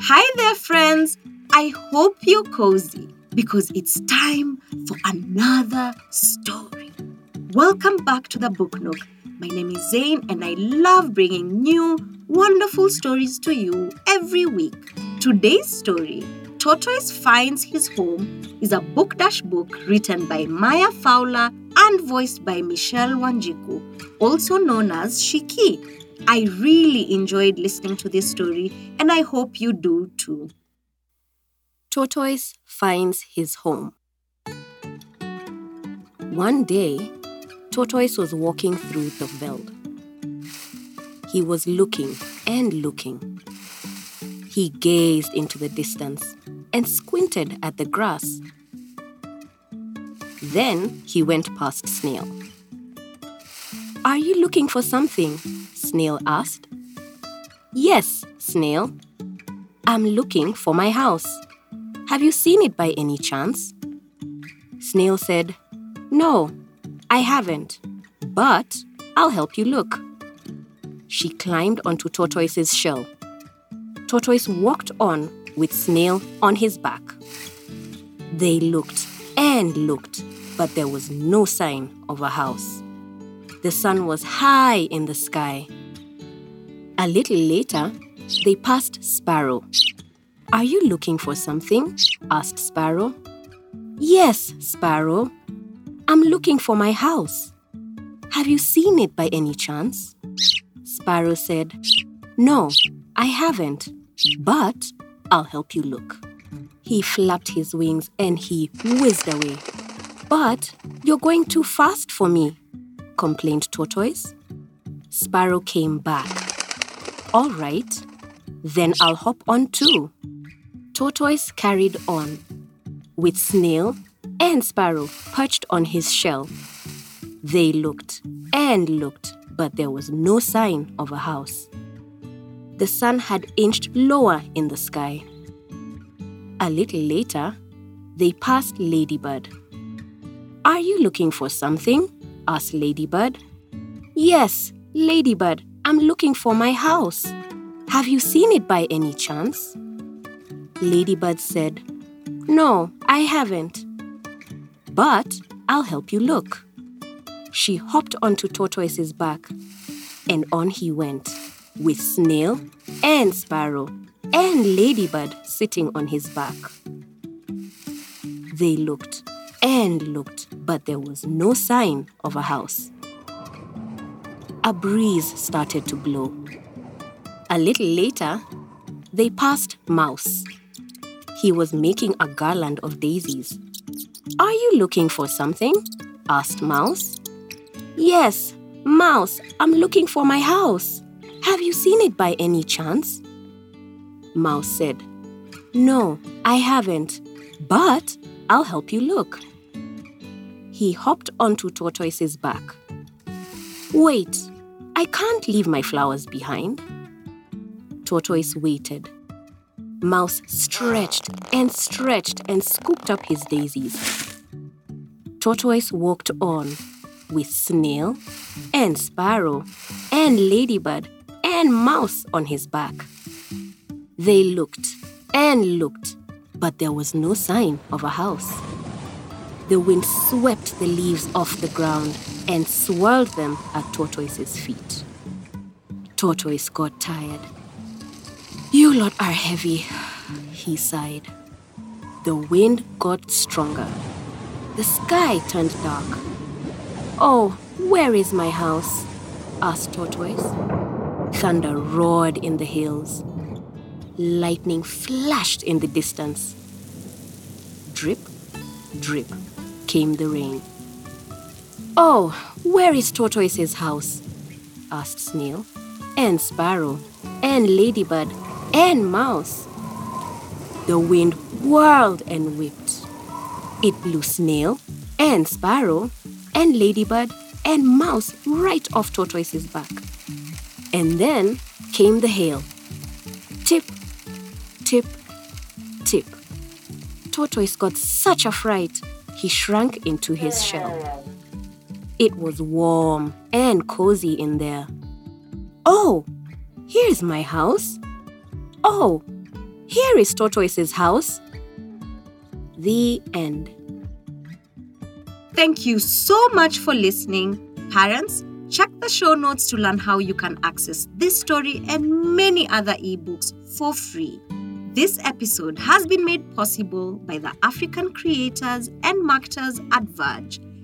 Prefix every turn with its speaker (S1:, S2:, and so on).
S1: Hi there, friends. I hope you're cozy because it's time for another story. Welcome back to the Book Nook. My name is Zane and I love bringing new, wonderful stories to you every week. Today's story, Tortoise Finds His Home, is a book written by Maya Fowler and voiced by Michelle Wanjiku, also known as Shiki. I really enjoyed listening to this story and I hope you do too.
S2: Tortoise Finds His Home. One day, Tortoise was walking through the veld. He was looking and looking. He gazed into the distance and squinted at the grass. Then he went past Snail. "Are you looking for something?" Snail asked. "Yes, Snail. I'm looking for my house. Have you seen it by any chance?" Snail said, "No, I haven't, but I'll help you look." She climbed onto Tortoise's shell. Tortoise walked on with Snail on his back. They looked and looked, but there was no sign of a house. The sun was high in the sky. A little later, they passed Sparrow. "Are you looking for something?" asked Sparrow. "Yes, Sparrow. I'm looking for my house. Have you seen it by any chance?" Sparrow said, "No, I haven't, but I'll help you look." He flapped his wings and he whizzed away. "But you're going too fast for me," complained Tortoise. Sparrow came back. "All right, then I'll hop on too." Tortoise carried on, with Snail and Sparrow perched on his shell. They looked and looked, but there was no sign of a house. The sun had inched lower in the sky. A little later, they passed Ladybird. "Are you looking for something?" asked Ladybird. "Yes, Ladybird, I'm looking for my house. Have you seen it by any chance?" Ladybird said, "No, I haven't, but I'll help you look." She hopped onto Tortoise's back, and on he went, with Snail and Sparrow and Ladybird sitting on his back. They looked and looked, but there was no sign of a house. A breeze started to blow. A little later, they passed Mouse. He was making a garland of daisies. "Are you looking for something?" asked Mouse. "Yes, Mouse, I'm looking for my house. Have you seen it by any chance?" Mouse said, "No, I haven't, but I'll help you look." He hopped onto Tortoise's back. "Wait, I can't leave my flowers behind." Tortoise waited. Mouse stretched and scooped up his daisies. Tortoise walked on, with Snail and Sparrow and Ladybird and Mouse on his back. They looked and looked, but there was no sign of a house. The wind swept the leaves off the ground and swirled them at Tortoise's feet. Tortoise got tired. "You lot are heavy," he sighed. The wind got stronger. The sky turned dark. "Oh, where is my house?" asked Tortoise. Thunder roared in the hills. Lightning flashed in the distance. Drip, drip came the rain. "Oh, where is Tortoise's house?" asked Snail and Sparrow and Ladybird and Mouse. The wind whirled and whipped. It blew Snail and Sparrow and Ladybird and Mouse right off Tortoise's back. And then came the hail. Tip, tip, tip. Tortoise got such a fright, he shrank into his shell. It was warm and cozy in there. "Oh, here's my house. Oh, Here is Tortoise's house. The end.
S1: Thank you so much for listening. Parents, check the show notes to learn how you can access this story and many other ebooks for free. This episode has been made possible by the African creators and marketers at Verge.